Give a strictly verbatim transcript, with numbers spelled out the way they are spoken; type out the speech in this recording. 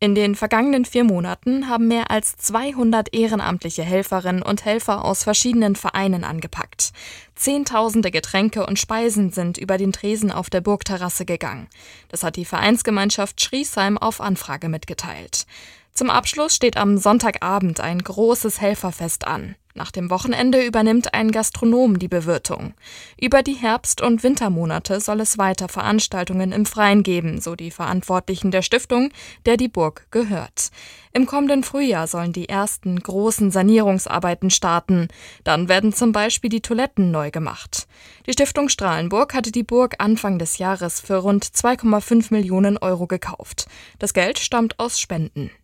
In den vergangenen vier Monaten haben mehr als zweihundert ehrenamtliche Helferinnen und Helfer aus verschiedenen Vereinen angepackt. Zehntausende Getränke und Speisen sind über den Tresen auf der Burgterrasse gegangen. Das hat die Vereinsgemeinschaft Schriesheim auf Anfrage mitgeteilt. Zum Abschluss steht am Sonntagabend ein großes Helferfest an. Nach dem Wochenende übernimmt ein Gastronom die Bewirtung. Über die Herbst- und Wintermonate soll es weiter Veranstaltungen im Freien geben, so die Verantwortlichen der Stiftung, der die Burg gehört. Im kommenden Frühjahr sollen die ersten großen Sanierungsarbeiten starten. Dann werden zum Beispiel die Toiletten neu gemacht. Die Stiftung Strahlenburg hatte die Burg Anfang des Jahres für rund zwei Komma fünf Millionen Euro gekauft. Das Geld stammt aus Spenden.